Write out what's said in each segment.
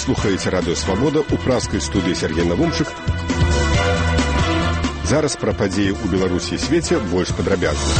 слухаеце радыё «Свабода», у пражскай студыі Сергей Навумчык. Зараз пра падзеі ў Беларусі і свеце больш падрабязна.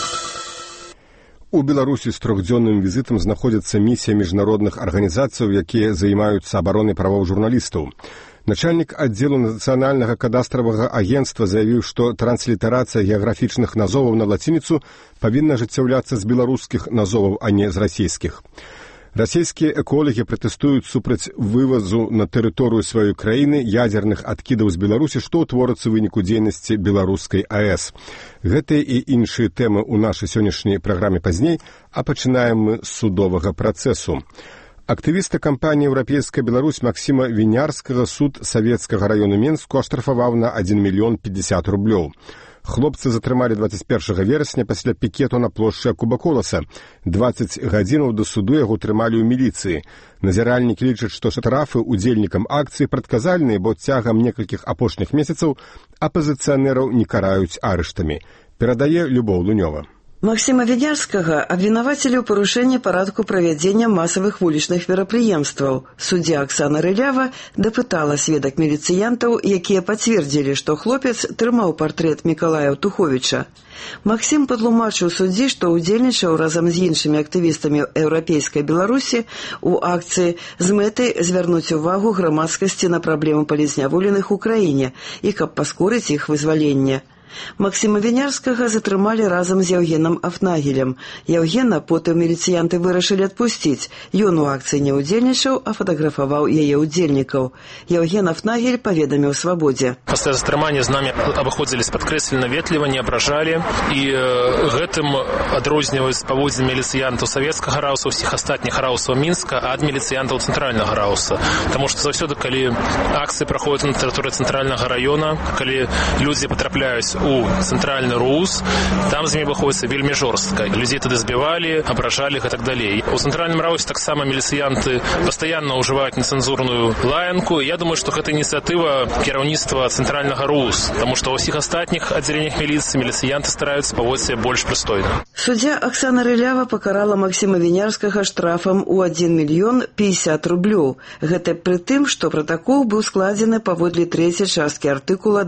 У Беларусі з трохдзённым візітам знаходзіцца місія міжнародных арганізацыяў, якія займаюцца абаронай правоў журналістаў. Начальнік аддзелу нацыянальнага кадастравага агенцтва заявіў, што транслітарацыя геаграфічных назоваў на лацініцу павінна ажыццяўляцца з беларускіх назоваў, а не з расійскіх. Расійскія эколагі пратэстуюць супраць вывазу на тэрыторыю сваёй краіны ядзерных адкідаў з Беларусі, што ўтворыцца ў выніку дзейнасці беларускай АЭС. Гэтыя і іншыя тэмы ў нашай сённяшняй праграме пазней, а пачынаем мы з судовага працэсу. Актывіста кампаніі «Еўрапейская Беларусь» Максіма Вінярскага суд Савецкага раёну Менску аштрафаваў на 1 мільён 50 рублёў. Хлопцы затрымалі 21 верасня пасля пікету на плошчы Кубаколаса. 20 гадзінаў да суду яго трымалі ў міліцыі. Назіральнікі лічаць, што штрафы удзельнікам акцыі прадказальныя, бо цягам некалькіх апошніх месяцаў апазіцыянераў не караюць арыштамі. Перадае Любоў Лунёва. Максіма Вінярскага абвінавацілі ў парушэнні парадку правядзення масавых вулічных мерапрыемстваў. Суддзя Аксана Рылява дапытала сведак міліцыянтаў, якія пацвердзілі, што хлопец трымаў партрэт Мікалая Туховіча. Максім патлумачыў суддзі, што ўдзельнічаў разам з іншымі актывістамі Еўрапейскай Беларусі ў акцыі з мэтай звярнуць увагу грамадскасці на праблемы палізняволеных у краіне і каб паскорыць іх вызваленне. Максіма Вінярскага затрымалі разам з Яўгенам Афнагелем. Яўгена потым міліцыянты вырашылі адпусціць. Ён у акцыі не ўдзельнічаў, а фатаграфаваў яе ўдзельнікаў. Яўген Афнагель паведаміў «Свабодзе». Пасля затрымання з намі абыходзілись падкрэслена ветліва, не абражалі, і гэтым адрозніваюць паводзіны міліцыянтаў савецкага раўса, ўсіх астатніх раўсаў Мінска ад міліцыянтаў цэнтральнага раўса. Таму што заўсёды, калі акцыі праходзяць на тэрыторыі цэнтральнага раёна, калі людзі патрапляюць у цэнтральны РУС, там з імі выходзіцца вельмі жорстка. Людзей тады збівалі, абражалі і так далей. У цэнтральным раўсе таксама міліцыянты пастаянна ўжываюць нецэнзурную лаянку. Я думаю, што гэта ініцыятыва кіраўніцтва цэнтральнага РУС, таму што ва ўсіх астатніх аддзяленнях міліцыі міліцыянты стараюцца паводзіць сябе больш прыстойна. Суддзя Аксана Рылява пакарала Максіма Вінярскага штрафам у 1 мільён 50 рублёў. Гэта пры тым, што пратакол быў складзены паводле 3-й часткі артыкула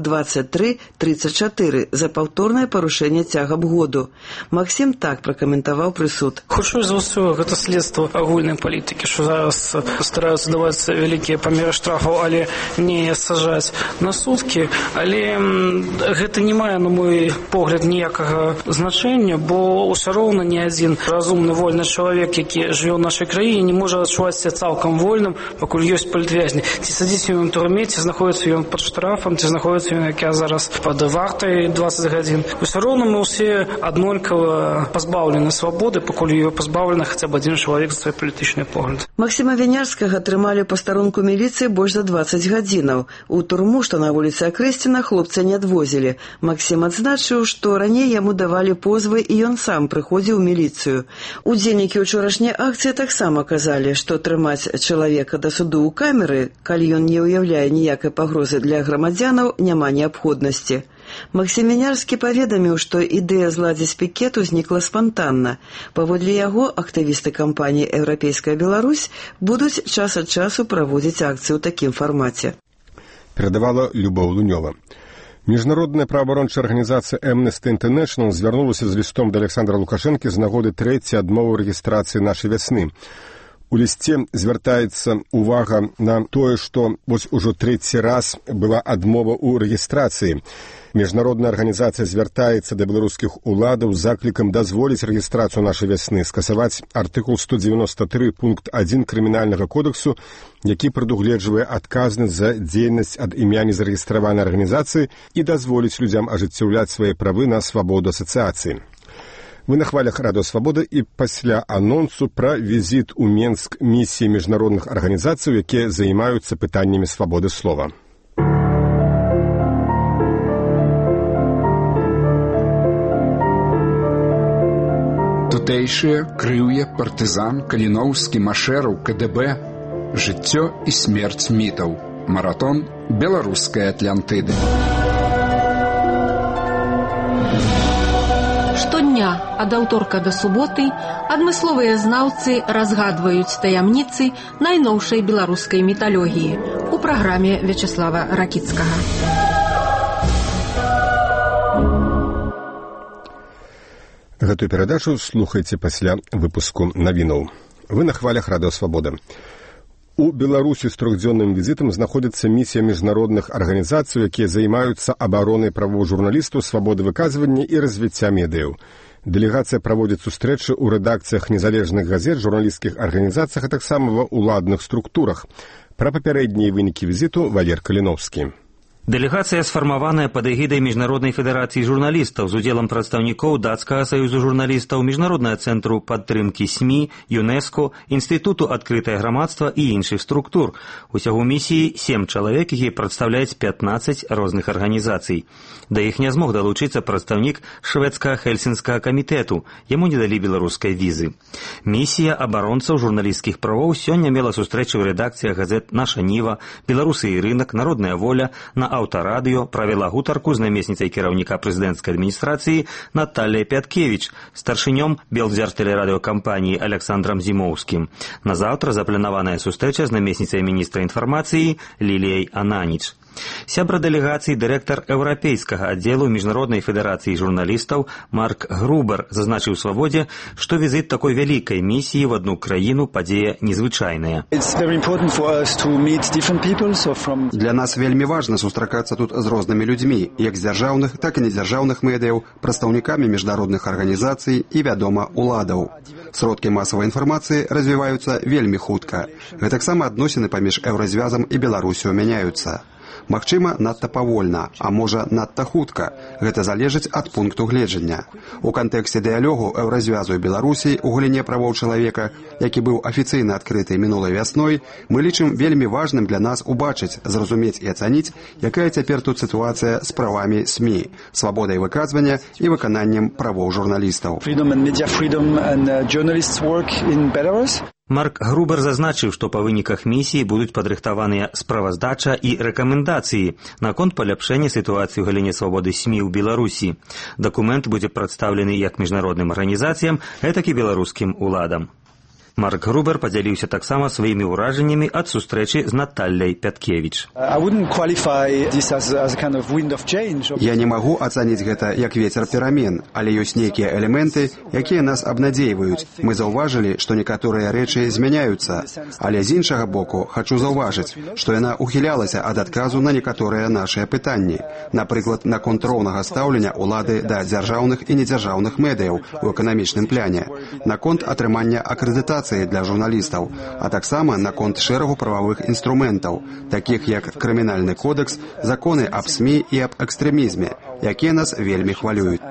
23-34 за паўторнае парушэнне цягам году. Максім так пракаментаваў прысуд. Хутчэй за ўсё, гэта следства агульнай палітыкі, што зараз стараюцца даваць вялікія памеры штрафаў, але не сажаць на суткі. Але гэта не мае, на мой погляд, ніякага значэння, бо ўсё роўна ні адзін разумны вольны чалавек, які жыве ў нашай краіне, не можа адчуваць сябе цалкам вольным, пакуль ёсць палітвязні. Ці садзіць ён у турме, ці знаходіцца ён пад штрафам, ці знаходіцца ён, як я зараз, пад вартай 20 гадзін. Усё роўна мы ўсе аднолькава пазбаўлены свабоды, пакуль ёй пазбаўлены хаця б адзін чалавек за свой палітычны погляд. Максіма Вінярскага трымалі па старонку міліцыі больш за 20 гадзінаў. У турму, што на вуліцы Акрэсціна, хлопца не адвозілі. Максім адзначыў, што раней яму давалі позвы і ён сам прыходзіў у міліцыю. Удзельнікі ўчорашняй акцыі таксама казалі, што трымаць чалавека да суду ў камеры, калі ён не ўяўляе ніякай пагрозы для грамадзянаў, няма неабходнасці. Максім Вінярскі паведаміў, што ідэя зладзіць пікет узнікла спантанна. Паводле яго, актывісты кампаніі «Еўрапейская Беларусь» будуць час ад часу праводзіць акцыю ў такім фармаце. Перадавала Любоў Лунёва. Міжнародная праваабарончая арганізацыя Amnesty International звярнулася з лістом да Александра Лукашэнкі з нагоды 3-й адмовы рэгістрацыі нашай вясны. У лісце звяртаецца увага на тое, што вось ужо 3-й раз была адмова ў рэгістрацыі. Міжнародная арганізацыя звяртаецца да беларускіх уладаў з заклікам дазволіць рэгістрацыю нашай вясны, скасаваць артыкул 193 пункт 1 крымінальнага кодексу, які прадугледжвае адказнасць за дзейнасць ад імя незарэгістраванай арганізацыі і дазволіць людзям ажыццяўляць свае правы на свабоду асацыяцыі. Вы на хвалях радыё «Свабода» і пасля анонсу пра візіт у Менск місіі міжнародных арганізацый, якія займаюцца пытаннямі свабоды слова. Тутэйшыя, Крыўе, партызан, Каліноўскі, Машэраў, КДБ, жыццё і смерць мітаў. Маратон беларускай Атлантыды. Штодня Штодня ад аўторка да суботы адмысловыя знаўцы разгадваюць таямніцы найноўшай беларускай міталогіі у праграме Вячеслава Ракіцкага. Гэтую перадачу слухайце пасля выпуску навінаў. Вы на хвалях Радыё Свабода. У Беларусі з трохдзённым візітам знаходзіцца місія міжнародных арганізацый, якія займаюцца абаронай правоў журналістаў, свабоды выказвання і развіцця медыяў. Дэлегацыя праводзіць сустрэчы ў рэдакцыях незалежных газет, журналісцкіх арганізацыях, а таксама ва ўладных структурах. Пра папярэднія вынікі візіту Валер Каліноўскі. Дэлегацыя сфармаваная пад эгідай Міжнароднай федэрацыі журналістаў з удзелам прадстаўнікоў Дацкага саюзу журналістаў, Міжнароднага цэнтру падтрымкі СМІ, ЮНЕСКО, Інстытуту адкрытае грамадства і іншых структур. Усяго місіі 7 чалавек, якія прадстаўляюць 15 розных арганізацый. Да іх не змог далучыцца прадстаўнік шведскага хельсінскага камітэту. Яму не далі беларускай візы. Місія абаронцаў журналісцкіх правоў сёння мела сустрэчы ў рэдакцыях газет «Наша Ніва», «Беларусы і рынак», «Народная воля», на Аўтарадыё, правяла гутарку з намесніцай кіраўніка прэзідэнцкай адміністрацыі Наталляй Пяткевіч, старшынём Белдзяртэлерадыёкампаніі Александрам Зімоўскім. На заўтра запланаваная сустрэча з намесніцай міністра інфармацыі Ліліяй Ананіч. Сябра дэлегацыі дырэктар еўрапейскага аддзелу Міжнароднай федэрацыі журналістаў Марк Грубер зазначыў «Свабодзе», што візіт такой вялікай місіі в одну краіну падзея незвычайная. Для нас вельмі важна сустракацца тут з рознымі людзьмі, як з дзяржаўных, так і недзяржаўных медыяў, прадстаўнікамі міжнародных арганізацый і, вядома, уладаў. Сродкі масавай інфармацыі развіваюцца вельмі хутка. Гэтаксама адносіны паміж Еўразвязам і Беларусю мяняюцца. Магчыма, надта павольна, а можа, надта хутка. Гэта залежыць ад пункту гледжання. У кантэксце дыялогу Еўразвязу і Беларусі ў галіне правоў чалавека, які быў афіцыйна адкрыты мінулай вясной, мы лічым вельмі важным для нас убачыць, зразумець і ацаніць, якая цяпер тут сітуацыя з правамі СМІ, свабодай выказвання і выкананнем правоў журналістаў. Марк Грубер зазначыў, што па выніках місіі будуць падрыхтаваныя справаздача і рэкамендацыі наконт паляпшэння сітуацыі ў галіне свабоды СМІ ў Беларусі. Дакумент будзе прадстаўлены як міжнародным арганізацыям, гэтак і беларускім уладам. Марк Грубер падзяліўся таксама сваімі ўражаннямі ад сустрэчы з Наталляй Пяткевіч. Я не магу ацаніць гэта як вецер перамен, але ёсць нейкія элементы, якія нас абнадзейваюць. Мы заўважылі, што некаторыя рэчы змяняюцца, але з іншага боку хачу заўважыць, што яна ухілялася ад адказу на некаторыя нашыя пытанні. Напрыклад, наконт роўнага стаўлення ўлады да дзяржаўных і недзяржаўных медыяў у эканамічным пляне, наконт атрымання акрэдытацыі для журналістаў, а таксама наконт шэрагу прававых інструментаў, такіх як крымінальны кодекс, законы аб СМІ і аб экстрэмізме, якія нас вельмі хвалююць.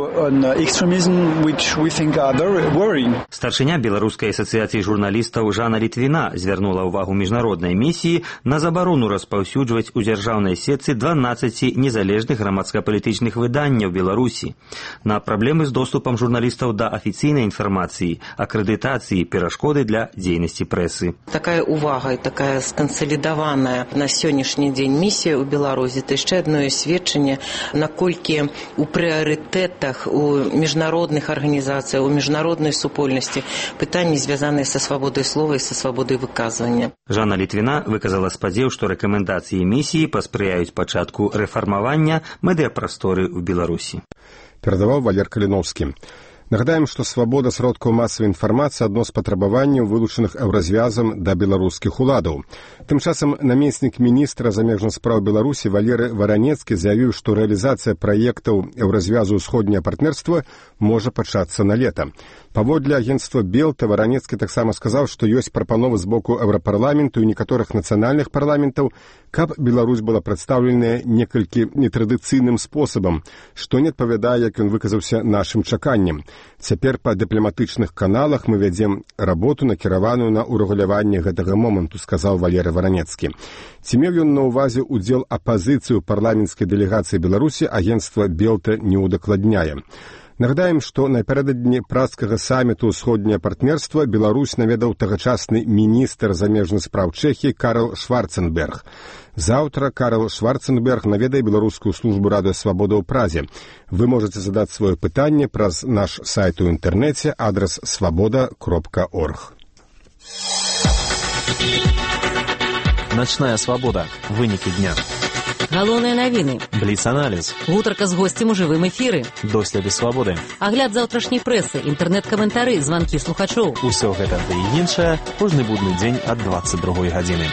Старшыня Беларускай асацыяцыі журналістаў Жанна Літвіна звярнула ўвагу міжнароднай місіі на забарону распаўсюджваць у дзяржаўнай сетцы 12 незалежных грамадска-палітычных выданняў Беларусі, на праблемы з доступам журналістаў да афіцыйнай інфармацыі, акрэдытацыі, перашкоды для дзейнасці прэсы. Такая увага і такая скансалідаваная на сённяшні дзень місія ў Беларусі, это яшчэ адно сведчанне, наколькі у прыярытэтах у міжнародных арганізацыях, у міжнароднай супольнасці пытанні звязаныя са свабодай слова і са свабодай выказвання. Жанна Літвіна выказала спадзеў, што рэкамендацыі місіі паспрыяюць пачатку рэфармавання медыяпрасторы ў Беларусі. Перадаваў Валер Каліноўскі. Нагадаем, што свабода сродкаў масавай інфармацыі адно з патрабаванняў, вылучаных Еўразвязам да беларускіх уладаў. Тым часам намеснік міністра замежных спраў Беларусі Валеры Варанецкі заявіў, што рэалізацыя праектаў Еўразвязу ўсходняе партнерства можа пачацца на лета. Паводле агенцтва Белта Варанецкі таксама сказаў, што ёсць прапановы з боку Еўрапарламенту і некаторых нацыянальных парламентаў, каб Беларусь была прадстаўленая некалькі нетрадыцыйным спосабам, што не адпавядае, як ён выказаўся, нашым чаканням. Цяпер па дыпламатычных каналах мы вядзем работу, накіраваную на ўрэгуляванне гэтага моманту, сказаў Валеры Варанецкі. Ці меў ён на ўвазе ўдзел апазіцыі ў парламенцкай дэлегацыі Беларусі, агенцтва Белта не ўдакладняе. Нагадаем, што напярэдадні празскага саміту «Усходняе партнерства» Беларусь наведаў тагачасны міністр замежных спраў Чэхіі Карл Шварценберг. Заўтра Карл Шварценберг наведае беларускую службу Радыё Свабода ў Празе. Вы можете задаць сваё пытанне праз наш сайт у інтэрнэце, адрес свабода.орг. Ночная свабода. Вынікі дня. Галоўныя навіны. Бліц-аналіз. Гутарка з госцем у жывым эфіры. Доследы свабоды. Агляд заўтрашняй прэсы, інтэрнэт-каментары, званкі слухачоў. Усё гэта ды і іншае кожны будны дзень ад 22 гадзіны.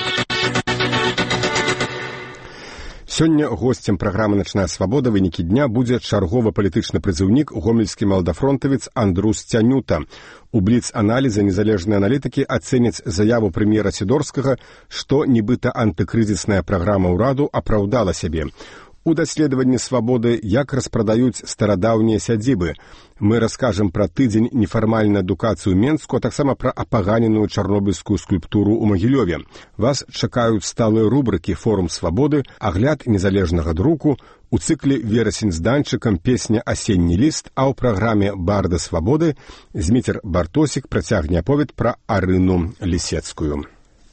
Сёння госцем праграмы «Начная свабода» вынікі дня будзе чарговы палітычны прызыўнік, гомельскі маладафронтавец Андрус Цянюта. У бліц-аналізе незалежныя аналітыкі ацэняць заяву прэм'ера Сідорскага, што нібыта антыкрызісная праграма ўраду апраўдала сябе. У даследаванні свабоды, як распрадаюць старадаўнія сядзібы. Мы раскажам пра тыдзень нефармальнай адукацыі ў Менску, а таксама пра апаганеную чарнобыльскую скульптуру ў Магілёве. Вас чакаюць сталыя рубрыкі «Форум свабоды», агляд незалежнага друку, у цыкле «Верасень з данчыкам» песня «Асенні ліст», а ў праграме «Барды свабоды» Зміцер Бартосік працягне аповед пра Арыну Лісецкую.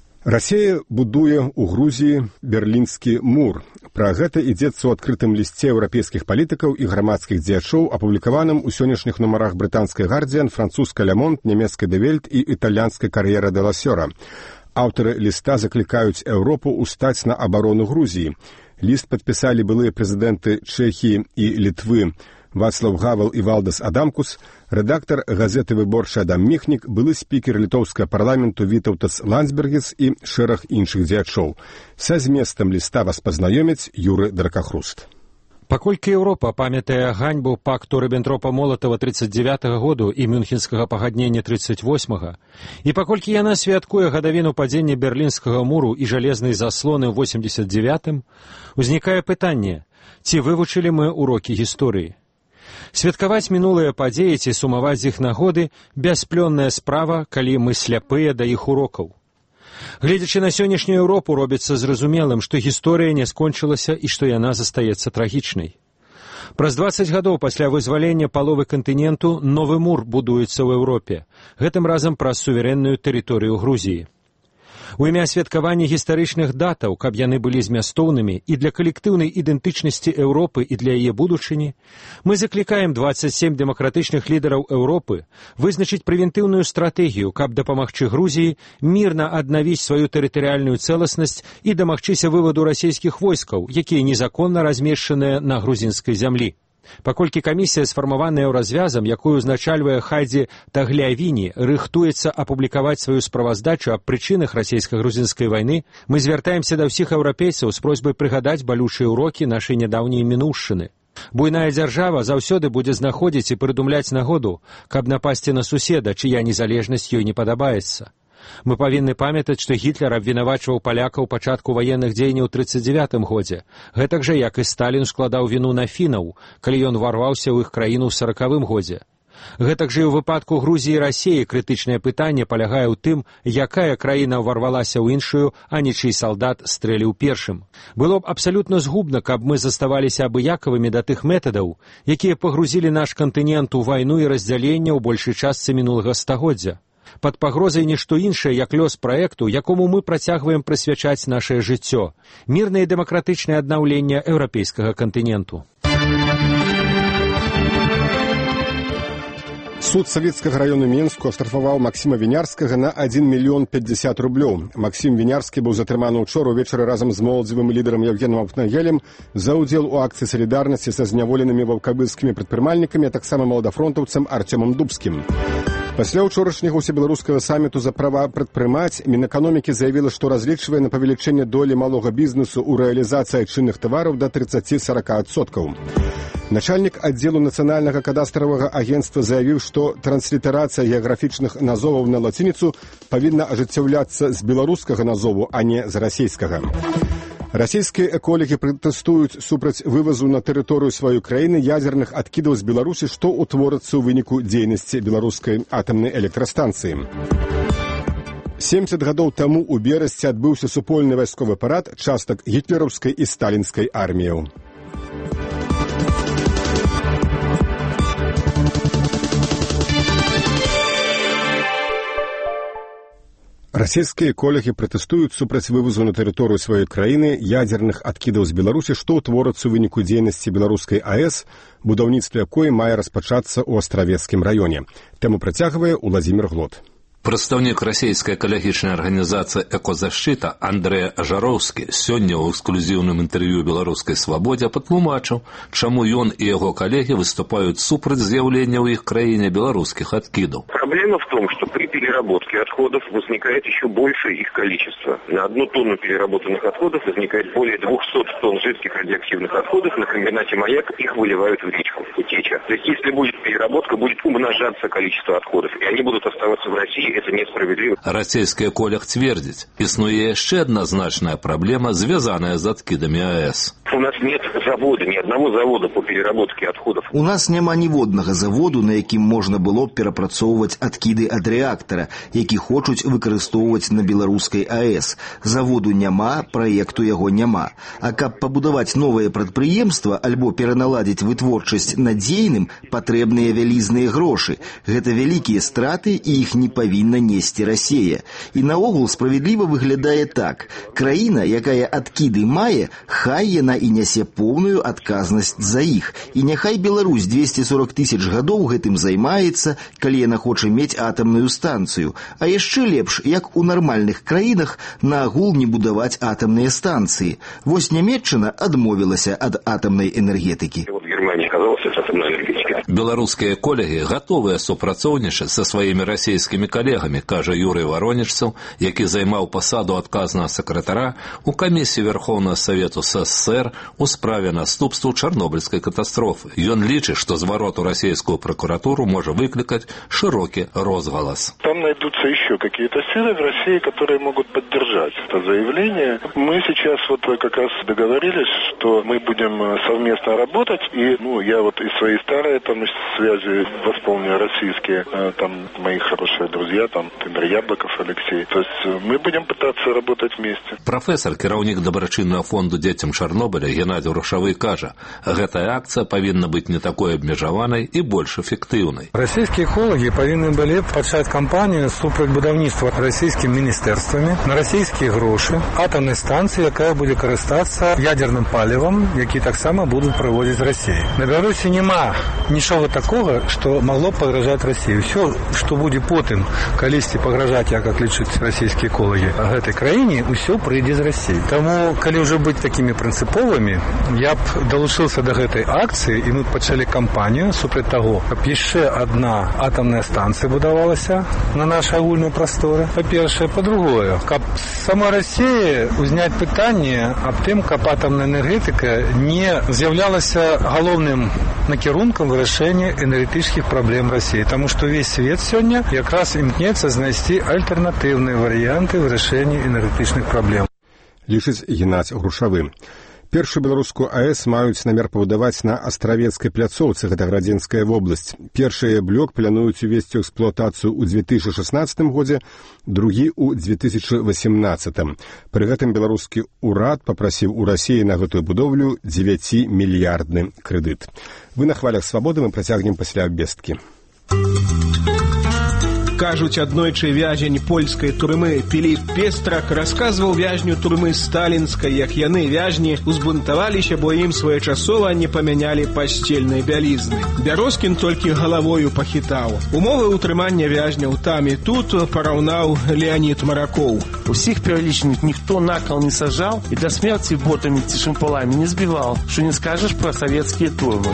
Расія будуе ў Грузіі берлінскі мур. Пра гэта ідзецца ў адкрытым лісце еўрапейскіх палітыкаў і грамадскіх дзеячоў, апублікаваным у сённяшніх нумарах брытанскай «Гардзіан», французскай «Ле Монд», нямецкай «Де Вельт» і італьянскай «Кар'ера де ла Сёра». Аўтары ліста заклікаюць Еўропу ўстаць на абарону Грузіі. Ліст падпісалі былыя прэзідэнты Чэхіі і Літвы Вацлаў Гавел і Валдас Адамкус, рэдактар газеты «Выборчы» Адам Міхнік, былы спікер літоўскага парламенту Вітаўтас Ландсбергіс і шэраг іншых дзеячоў. Са зместам ліста вас пазнаёміць Юры Дракахруст. Паколькі Еўропа памятае ганьбу пакту Ріббентропа-Молатава 39-го году і Мюнхенскага пагаднення 38-го, і паколькі яна святкуе гадавіну падзення Берлінскага муру і жалезнай заслоны ў 89-м, узнікае пытанне, ці вывучылі мы урокі гісторыі. Святкаваць мінулыя падзеі ці сумаваць з іх нагоды – бясплённая справа, калі мы сляпыя да іх урокаў. Гледзячы на сённяшнюю Еўропу, робіцца зразумелым, што гісторыя не скончылася і што яна застаецца трагічнай. Праз 20 гадоў пасля вызвалення паловы кантыненту новы мур будуецца ў Еўропе, гэтым разам праз суверэнную тэрыторыю Грузіі. У імя святкавання гістарычных датаў, каб яны былі змястоўнымі і для калектыўнай ідэнтычнасці Еўропы і для яе будучыні, мы заклікаем 27 дэмакратычных лідараў Еўропы вызначыць прэвентыўную стратэгію, каб дапамагчы Грузіі мірна аднавіць сваю тэрытарыяльную цэласнасць і дамагчыся вываду расійскіх войскаў, якія незаконна размешчаныя на грузінскай зямлі. Паколькі камісія, сфармаваная развязам, якую узначальвае Хадзі Таглявіні, рыхтуецца апублікаваць сваю справаздачу аб прычынах расійска-грузінскай вайны, мы звяртаемся да ўсіх еўрапейцаў з просьбай прыгадаць балючыя ўрокі нашай нядаўняй мінуўшчыны. Буйная дзяржава заўсёды будзе знаходзіць і прыдумляць нагоду, каб напасці на суседа, чыя незалежнасць ёй не падабаецца. Мы павінны памятаць, што Гітлер абвінавачваў палякаў пачатку ваенных дзеянняў ў 1939 годзе, гэтак жа, як і Сталін складаў віну на фінаў, калі ён уварваўся ў іх краіну ў 1940 годзе. Гэтак жа і ў выпадку Грузіі і Расіі крытычнае пытанне палягае ў тым, якая краіна ўварвалася ў іншую, а не чый салдат стрэліў першым. Было б абсалютна згубна, каб мы заставаліся абыякавымі да тых метадаў, якія пагрузілі наш кантынент у вайну і раздзяленне ў большай частцы мінулага стагоддзя. Пад пагрозай нішто іншае, як лёс праекту, якому мы працягваем прысвячаць нашае жыццё – мірнае і дэмакратычнае аднаўленне еўрапейскага кантыненту. Суд Савецкага раёну Менску аштрафаваў Максіма Вінярскага на 1 мільён 50 рублёў. Максім Вінярскі быў затрыманы ўчора ўвечары разам з моладзевым лідарам Евгенам Апнагелем за ўдзел у акцыі салідарнасці са зняволенымі ваўкабыльскімі прадпрымальнікамі, а таксама маладафронтаўцам Арцёмам Дубскім. Пасля ўчорашняга ўсебеларускага саміту за права прадпрымаць Мінэканомікі заявіла, што разлічвае на павелічэнне долі малога бізнесу ў рэалізацыі айчынных тавараў да 30-40%. Начальнік аддзелу нацыянальнага кадастравага агенцтва заявіў, што транслітарацыя геаграфічных назоваў на лацініцу павінна ажыццяўляцца з беларускага назову, а не з расійскага. Расійскія эколагі пратэстуюць супраць вывазу на тэрыторыю сваёй краіны ядзерных адкідаў з Беларусі, што ўтворыцца ў выніку дзейнасці беларускай атамнай электрастанцыі. 70 гадоў таму ў Берасці адбыўся супольны вайсковы парад частак гітлераўскай і сталінскай арміяў. Расійскія эколагі пратэстуюць супраць вывозу на тэрыторыю сваёй краіны ядзерных адкідаў з Беларусі, што ўтворацца ў выніку дзейнасці беларускай АЭС, будаўніцтва якой мае распачацца ў астравецкім раёне. Тэму працягвае Уладзімір Глот. Прадстаўнік расійскай экалагічнай арганізацыі «Экозащита» Андрэй Ажароўскі сёння ў эксклюзіўным інтэрв'ю «Беларускай свабодзе» патлумачыў, чаму ён і яго калегі выступаюць супраць з'яўлення ў іх краіне беларускіх адкідаў. Проблема в том, что при переработке отходов возникает еще большее их количество. На 1 тонну переработанных отходов возникает более 200 тонн жидких радиоактивных отходов. На комбинате «Маяк» их выливают в речку, в утеча. То есть, если будет переработка, будет умножаться количество отходов, и они будут оставаться в России. Это несправедливо. Расійскі эколог цвердзіць, існуе яшчэ адна значная праблема, звязаная з адкідамі АЭС. У нас нет завода, ни одного завода по переработке отходов. У нас няма ніводнага заводу, на якім можна было б перапрацоўваць адкіды ад рэактара, які хочуць выкарыстоўваць на беларускай АЭС. Заводу няма, праекту яго няма. А каб пабудаваць новае прадпрыемства альбо пераналадзіць вытворчасць надзейным, патрэбныя вялізныя грошы. Гэта вялікія страты, і іх не павінна несці Расія. І наогул справядліва выглядае так. Краіна, якая адкіды мае, хай яна і нясе поўную адказнасць за іх. І няхай Беларусь 240 тысяч гадоў гэтым займаецца, калі яна хоча мець атамную станцыю. А яшчэ лепш, як у нармальных краінах, наагул не будаваць атамныя станцыі. Вось Нямецчына адмовілася ад атамнай энергетыкі. Германия оказалась атомной энергетикой. Беларускія эколагі гатовыя супрацоўнічаць са сваімі расійскімі калегамі, кажа Юрый Воронежцаў, які займаў пасаду адказнага сакратара у камісіі Верховнага Савету СССР у справе наступстваў Чарнобыльскай катастрофы. Ён лічыць, што зварот у расійскую прокуратуру можа выкликать широкий розголос. Там найдутся еще какие-то силы в России, которые могут поддержать это заявление. Мы сейчас вот как раз договорились, что мы будем совместно работать, и я вот из своей старой там связи восполню российские, там мои хорошие друзья, там например, Яблоков Алексей. То есть мы будем пытаться работать вместе. Профессор, кіраўнік дабрачыннага фонду дзецям Чарнобыля Геннадий Рушавы кажа, гэтая акцыя павінна быць не такой абмежаванай і больш эфектыўнай. Расійскія эколагі павінны былі пачаць кампанію супраць будаўніцтва расійскімі міністэрствамі на расійскія грошы атамнай станцыі, якая будзе карыстацца ядерным палівам, які таксама будуць праводзіць Расіі. На Беларусі няма нічога такога, што магло б пагражаць Расіі. Усё, што будзе потым калісьці пагражаць, як лічаць расійскія эколагі, гэтай краіне, усё прыйдзе з Расіі. Таму, калі ўжо быць такімі прынцыповымі, я б далучыўся да гэтай акцыі, і мы пачалі кампанію супраць таго, каб яшчэ адна атамная станцыя будавалася на нашай агульнай прасторы. Па-першае, па-другое, каб сама Расія узняць пытанне аб тым, каб атамная энергетыка не з'яўлялася галоўным накірункам вырашэння энергетычных праблем Расіі, таму што ўвесь свет сёння якраз імкнецца знайсці альтэрнатыўныя варыянты вырашэння энергетычных праблем. Лічыць Геннадзь Грушавы. Першую беларускую АЭС маюць намер пабудаваць на астравецкай пляцоўцы, гэта Градзенская вобласць. Першы блок плануюць увесці ў эксплуатацыю ў 2016 годзе, другі ў 2018. Пры гэтым беларускі ўрад папрасіў у Расіі на гэтую будоўлю 9-мільярдны крэдыт. Вы на хвалях свабоды, мы працягнем пасля абвесткі. Кажуць, аднойчы вязень польскай турмы Філіп Пестрак расказваў вязню турмы сталінскай, як яны, вязні, узбунтаваліся, бо ім своечасова не памянялі пасцельнай бялізны. Бярозкін толькі галавою пахітаў. Умовы ўтрымання вязняў там і тут параўнаў Леонід Маракоў. Усіх пералічаных ніхто на кол не сажаў і да смерці ботамі ці шампаламі не збіваў, што не скажаш пра савецкія турмы.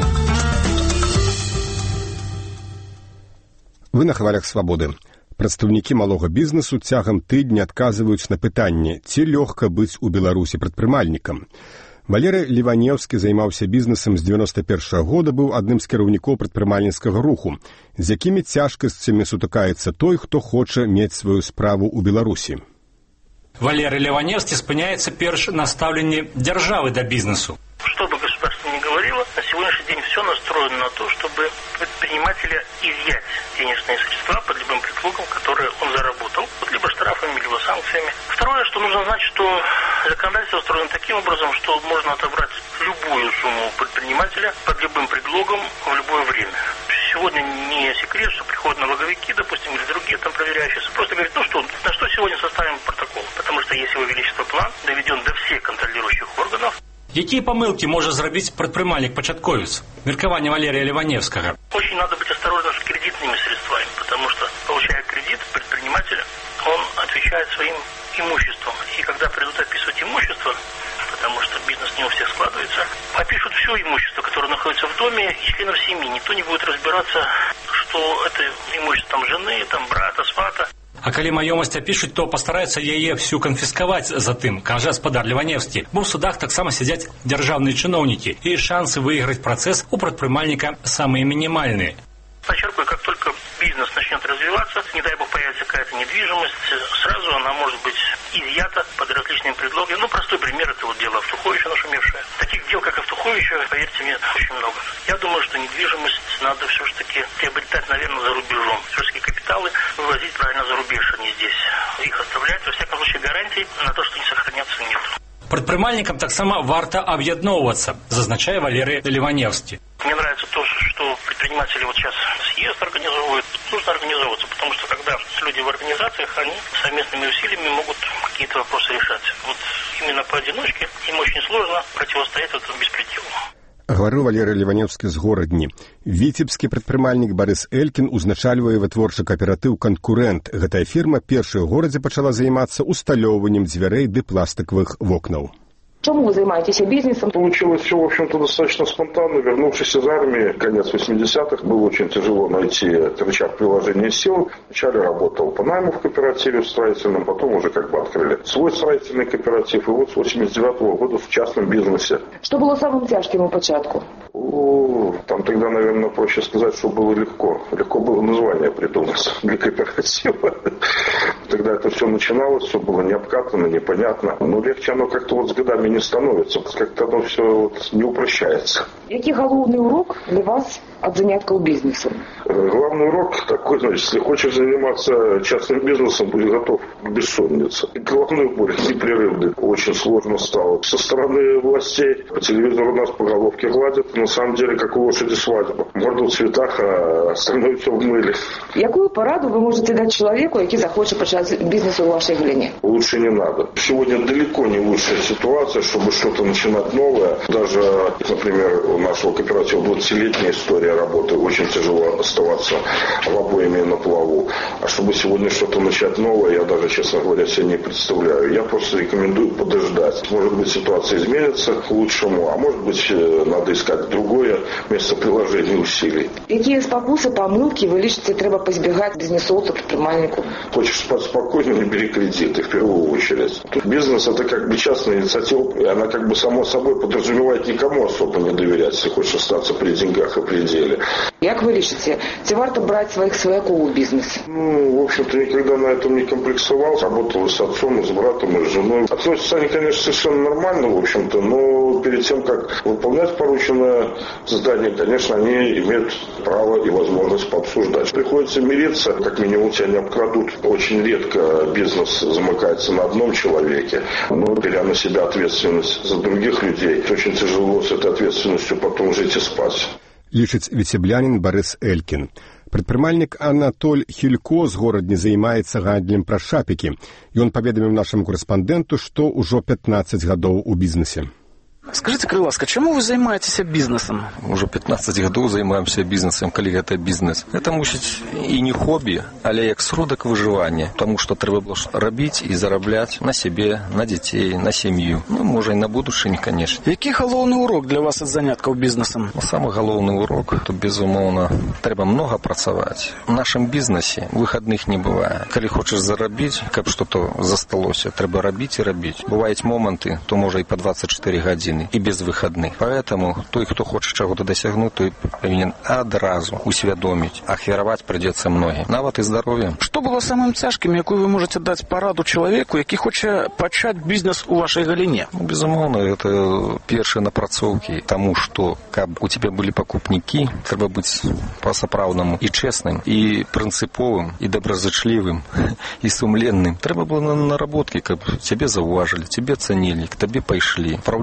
Вы на хвалях свабоды. Прадстаўнікі малога бізнесу цягам тыдня адказваюць на пытанне, ці лёгка быць у Беларусі прадпрымальнікам. Валерый Ліванеўскі займаўся бізнесам з 91 года, быў адным з кіраўнікоў прадпрымальніцкага руху. З якімі цяжкасцямі сутыкаецца той, хто хоча мець сваю справу ў Беларусі? Валерый Ліванеўскі спыняецца перш на стаўленні дзяржавы да бізнесу. Что бы государство ни говорило, на сегодняшний день все настроено на то, чтобы предпринимателя изъять денежные средства под любым предлогом, которые он заработал, либо штрафами, либо санкциями. Второе, что нужно знать, что законодательство устроено таким образом, что можно отобрать любую сумму предпринимателя под любым предлогом в любое время. Все сегодня не секрет, что приходят налоговики, допустим, или другие там проверяющие. Просто говорят, на что сегодня составим протокол? Потому что если Его Величество план доведен до всех контролирующих органов. Які помилки може зробити предприниматель-початковец? Меркование Валерия Ливаневского. Очень надо быть осторожным с кредитными средствами, потому что, получая кредит, предприниматель, он отвечает своим имуществом. И когда придут описывать имущество, потому что бизнес не у всех складывается, опишут все имущество, которое находится в доме и членов семьи. Никто не будет разбираться, что это имущество там жены, там брата, свата. А калі маёмасць апішуць, то пастараюцца яе всю канфіскаваць затым, кажа гаспадар Ліваневскі. Бо ў судах таксама сядзяць дзяржаўныя чыноўнікі, і шансы выйграць працэс у прадпрымальніка самыя мінімальныя. Подчеркиваю, как только бизнес начнет развиваться, не дай бог появится какая-то недвижимость, сразу она может быть изъята под различными предлогами. Простой пример – это вот дело Автуховича нашумевшее. Таких дел, как Автуховича, поверьте мне, очень много. Я думаю, что недвижимость надо все-таки приобретать, наверное, за рубежом. Все-таки капиталы вывозить правильно за рубеж, а не здесь. Их оставлять, во всяком случае, гарантий на то, что не сохранятся, нет. Прадпрымальнікам таксама варта аб'ядноўвацца, зазначае Валерий Ливаневский. Мне нравится то, что предприниматели вот сейчас съезд организовывают. Нужно организовываться, потому что когда люди в организациях, они совместными усилиями могут какие-то вопросы решать. Вот именно поодиночке им очень сложно противостоять этому беспределу. Гаварыў Валерый Ливаневскі з горадні. Віцебскі прадпрымальнік Барыс Элькін узначальвае вытворчы кааператыў «Канкурэнт». Гэтая фірма першая ў горадзе пачала займацца усталёўваннем дзвярэй ды пластыкавых вокнаў. Почему вы занимаетесь бизнесом? Получилось все, в общем-то, достаточно спонтанно. Вернувшись из армии, конец 80-х, было очень тяжело найти рычаг приложения сил. Вначале работал по найму в кооперативе в строительном, потом уже открыли свой строительный кооператив. И вот с 89-го года в частном бизнесе. Что было самым тяжким у початку? Там тогда, наверное, проще сказать, что было легко. Легко было название придумать для кооператива. Тогда это все начиналось, все было необкатано, непонятно. Но легче оно как-то с годами не становится. Как-то оно все не упрощается. Який головний урок для вас от занятков бизнесом? Главный урок такой, если хочешь заниматься частным бизнесом, будь готов к бессоннице. И головной боль непрерывный. Очень сложно стало. Со стороны властей по телевизору нас по головке гладят. На самом деле, как у лошади свадьба. Морда в цветах, а остальное все в мыле. Какую пораду вы можете дать человеку, который захочет почать бизнес у вашей глине? Лучше не надо. Сегодня далеко не лучшая ситуация, чтобы что-то начинать новое. Даже, например, у нашего кооператива 20-летняя история работы. Очень тяжело оставаться в обоими на плаву. А чтобы сегодня что-то начать новое, я даже, честно говоря, себе не представляю. Я просто рекомендую подождать. Может быть, ситуация изменится к лучшему, а может быть, надо искать другое место приложения усилий. Какие спокусы, помылки вы лично треба позбегать бизнесовцу, предпринимальнику? Хочешь спать спокойно, не бери кредиты в первую очередь. Тут бизнес это как бы частная инициатива, и она как бы само собой подразумевает никому особо не доверять, если хочешь остаться при деньгах и при деле. Как вы лечите? Ці варто брать своих свояков в бизнес? В общем-то, никогда на этом не комплексовал. Работал и с отцом, и с братом, и с женой. Относятся они, конечно, совершенно нормально, в общем-то, но перед тем, как выполнять порученное задание, конечно, они имеют право и возможность пообсуждать. Приходится мириться, как минимум тебя не обкрадут. Очень редко бизнес замыкается на одном человеке, но беря на себя ответственность за других людей, очень тяжело с этой ответственностью потом жить и спать. Лічыць віцеблянін Барыс Элькін. Прадпрымальнік Анатоль Хілько з горадні займаецца гандлем праз шапікі. Ён паведаміў нашаму корэспандэнту, што ўжо 15 гадоў у бізнесе. Скажите, Крыласка, чему вы занимаетесь бизнесом? Уже 15 годов занимаемся бизнесом, коли это бизнес. Это, мусить, и не хобби, але як сродок выживания. Потому что треба было робить и зараблять на себе, на детей, на семью. Ну, может, и на будущее, конечно. Який головний урок для вас от занятков бизнесом? Самый головный урок, то, безумовно, треба много працаваць. В нашем бизнесе выходных не бывает. Коли хочешь заробить, как что-то засталося, треба робить и робить. Бывают моменты, то может и по 24 годины. И без выходных. Поэтому той, кто хочет чего-то досягнуть, той повинен одразу усведомить. Ахвяровать придется многим. Нават и здоровье. Что было самым тяжким, якую вы можете дать пораду человеку, який хоче почать бизнес у вашей галине? Безумовно, это первые напрацовки тому, что как у тебя были покупники, треба быть по-сапраўднаму и честным, и принциповым, и доброзычливым, и сумленным. Треба было наработки, как тебе зауважили, тебе ценили, к тебе пошли. Правдивое слово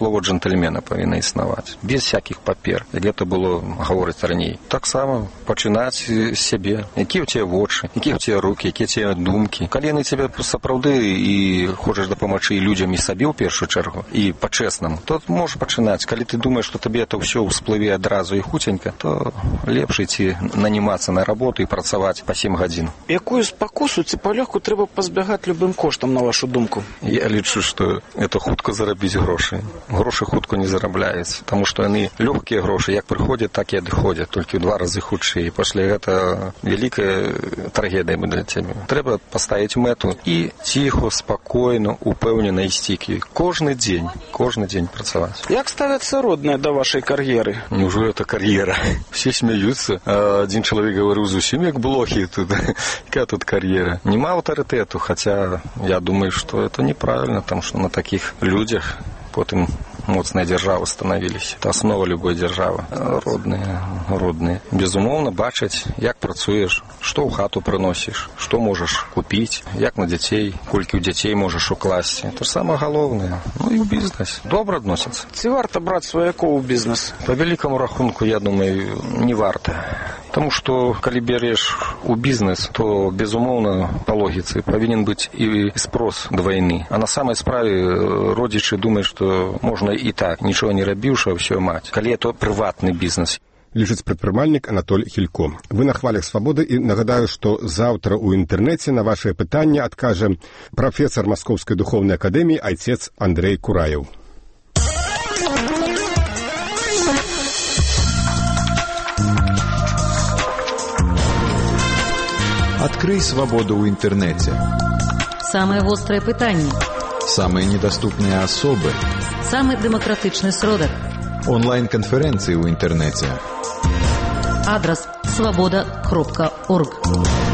слово джентльмена павінна існаваць. Без всякіх папер. Як гэта было гаворыць раней. Таксама пачынаць з сябе. Якія ў цябе вочы, якія ў цябе рукі, якія ў цябе думкі. Калі яны цябе сапраўды і хочаш дапамагчы людзям і сабе ў першую чаргу, і па-чэснаму, то можаш пачынаць. Калі ты думаеш, што табе это ўсё ўсплыве адразу і хуценька, то лепш ісці нанімацца на работу і працаваць па 7 гадзін. Якую спакусу ці палёгку трэба пазбягаць любым коштам, на вашу думку? Я лічу, што это хутка зарабіць грошы. Грошы хутка не зарабляюць, таму што яны лёгкія грошы, як прыходзяць, так і адыходзяць, толькі ў 2 разы хутчэй. Пасля гэта вялікая трагедыя будзе для цябе. Трэба паставіць мэту і ціха, спакойна, упэўнена ісці кожны дзень працаваць. Як ставяцца родныя да вашай кар'еры? Неужо это кар'ера? Все смеются. Один человек говорил, зусім як блохи тут. Какая тут карьера? Нема авторитету, хотя я думаю, что это неправильно, потому что на таких людях потом моцныя дзяржавы становились. Это основа любой дзяржавы. Родныя. Безумоўна, бачаць, як працуеш, што ў хату прыносіш, што можаш купіць, як на дзяцей, колькі ў дзяцей можаш укласці. Это ж самае галоўнае. Ну і ў бізнес. Добра адносяцца. Ці варта браць сваякоў у бізнес? Па вялікаму рахунку, я думаю, не варта. Тому што, калі береш у бізнес, то, безумоўна, па логіцы, павінен быць і спрос двайны. А на самай справе родзічы думаюць, што можна і так, нічого не рабіўшы, а ўсё маць. Калі это прыватны бізнес. Лічыць прадпрымальнік Анатоль Хілько. Вы на хвалях свабоды і нагадаю, што заўтра ў інтэрнэце на вашае пытанне адкажа прафесар Маскоўскай духоўнай акадэміі айцец Андрэй Кураеў. Открой свободу в интернете. Самые острые пытания. Самые недоступные особы. Самый демократичный сродок. Онлайн-конференции в интернете. Адрес: svoboda.org.